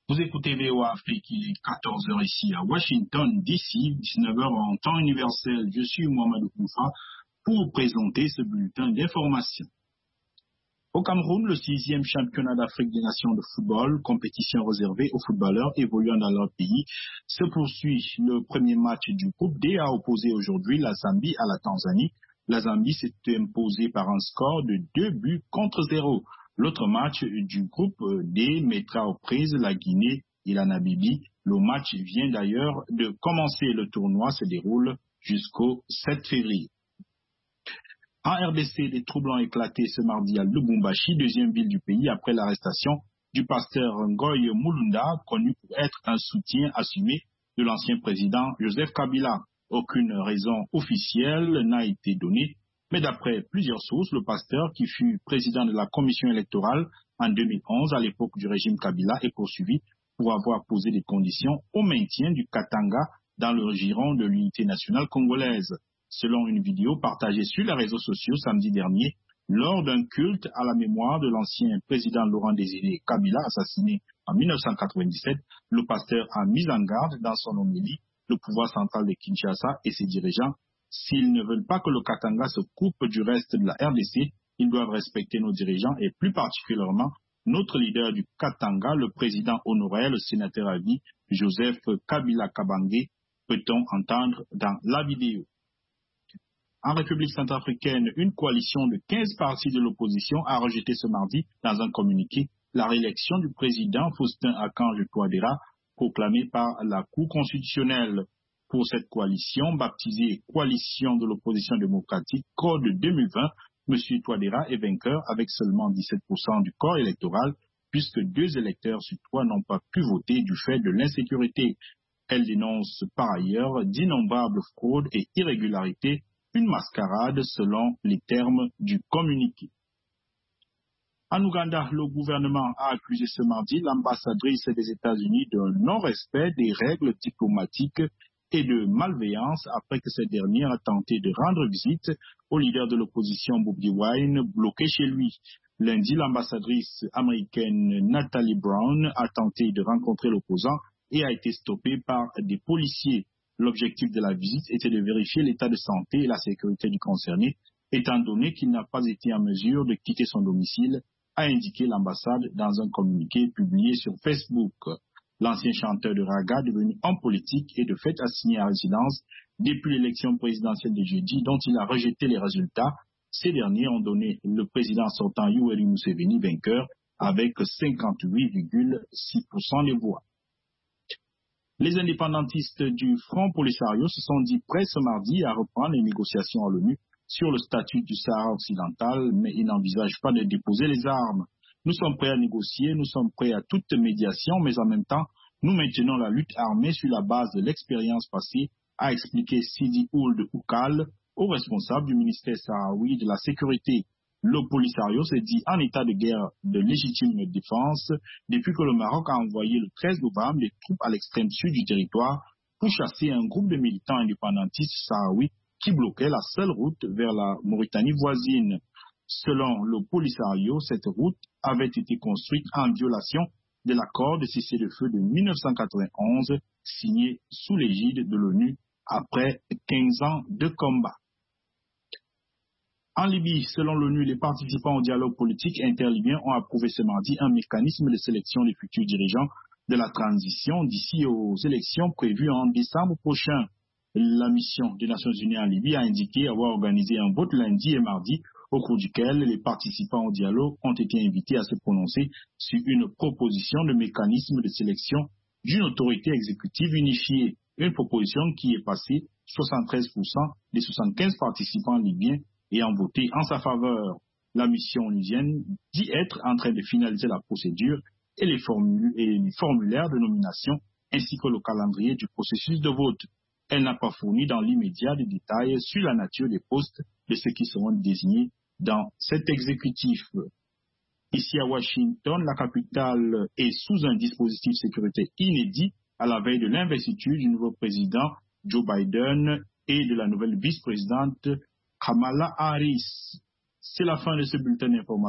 Vous écoutez VOA Afrique, il est 14 heures ici à Washington, DC, 19 heures en temps universel. Je suis Mohamed Koufa pour vous présenter ce bulletin d'information. Au Cameroun, le 6e championnat d'Afrique des nations de football, compétition réservée aux footballeurs évoluant dans leur pays, se poursuit. Le premier match du groupe D a opposé aujourd'hui la Zambie à la Tanzanie. La Zambie s'est imposée par un score de 2-0. L'autre match du groupe D mettra aux prises la Guinée et la Namibie. Le match vient d'ailleurs de commencer. Le tournoi se déroule jusqu'au 7 février. En RDC, des troubles ont éclaté ce mardi à Lubumbashi, deuxième ville du pays, après l'arrestation du pasteur Ngoy Mulunda, connu pour être un soutien assumé de l'ancien président Joseph Kabila. Aucune raison officielle n'a été donnée, mais d'après plusieurs sources, le pasteur, qui fut président de la commission électorale en 2011 à l'époque du régime Kabila, est poursuivi pour avoir posé des conditions au maintien du Katanga dans le giron de l'unité nationale congolaise. Selon une vidéo partagée sur les réseaux sociaux samedi dernier, lors d'un culte à la mémoire de l'ancien président Laurent Désiré Kabila, assassiné en 1997, le pasteur a mis en garde dans son homélie le pouvoir central de Kinshasa et ses dirigeants. S'ils ne veulent pas que le Katanga se coupe du reste de la RDC, ils doivent respecter nos dirigeants et plus particulièrement notre leader du Katanga, le président honoraire, le sénateur à vie, Joseph Kabila Kabange, peut-on entendre dans la vidéo. En République centrafricaine, une coalition de 15 partis de l'opposition a rejeté ce mardi, dans un communiqué, la réélection du président Faustin Archange Touadéra, proclamée par la Cour constitutionnelle. Pour cette coalition, baptisée Coalition de l'opposition démocratique, Code 2020, M. Touadéra est vainqueur avec seulement 17% du corps électoral, puisque 2 électeurs sur 3 n'ont pas pu voter du fait de l'insécurité. Elle dénonce par ailleurs d'innombrables fraudes et irrégularités, une mascarade selon les termes du communiqué. En Ouganda, le gouvernement a accusé ce mardi l'ambassadrice des États-Unis d'un non-respect des règles diplomatiques et de malveillance après que cette dernière a tenté de rendre visite au leader de l'opposition Bobi Wine, bloqué chez lui. Lundi, l'ambassadrice américaine Natalie Brown a tenté de rencontrer l'opposant et a été stoppée par des policiers. L'objectif de la visite était de vérifier l'état de santé et la sécurité du concerné, étant donné qu'il n'a pas été en mesure de quitter son domicile, a indiqué l'ambassade dans un communiqué publié sur Facebook. L'ancien chanteur de raga, devenu homme politique, est de fait assigné à résidence depuis l'élection présidentielle de jeudi, dont il a rejeté les résultats. Ces derniers ont donné le président sortant Yoweri Museveni vainqueur avec 58,6% des voix. Les indépendantistes du Front Polisario se sont dit prêts ce mardi à reprendre les négociations à l'ONU sur le statut du Sahara occidental, mais ils n'envisagent pas de déposer les armes. Nous sommes prêts à négocier, nous sommes prêts à toute médiation, mais en même temps, nous maintenons la lutte armée sur la base de l'expérience passée, a expliqué Sidi Ould Oukal, au responsable du ministère sahraoui de la Sécurité. Le Polisario s'est dit en état de guerre de légitime défense depuis que le Maroc a envoyé le 13 novembre des troupes à l'extrême sud du territoire pour chasser un groupe de militants indépendantistes sahraouis qui bloquait la seule route vers la Mauritanie voisine. Selon le Polisario, cette route avait été construite en violation de l'accord de cessez-le-feu de 1991 signé sous l'égide de l'ONU après 15 ans de combat. En Libye, selon l'ONU, les participants au dialogue politique interlibyen ont approuvé ce mardi un mécanisme de sélection des futurs dirigeants de la transition d'ici aux élections prévues en décembre prochain. La mission des Nations Unies en Libye a indiqué avoir organisé un vote lundi et mardi au cours duquel les participants au dialogue ont été invités à se prononcer sur une proposition de mécanisme de sélection d'une autorité exécutive unifiée. Une proposition qui est passée 73% des 75 participants libyens ayant voté en sa faveur. La mission onusienne dit être en train de finaliser la procédure et les formulaires de nomination ainsi que le calendrier du processus de vote. Elle n'a pas fourni dans l'immédiat des détails sur la nature des postes de ceux qui seront désignés dans cet exécutif. Ici à Washington, la capitale est sous un dispositif de sécurité inédit à la veille de l'investiture du nouveau président Joe Biden et de la nouvelle vice-présidente Kamala Harris. C'est la fin de ce bulletin d'information.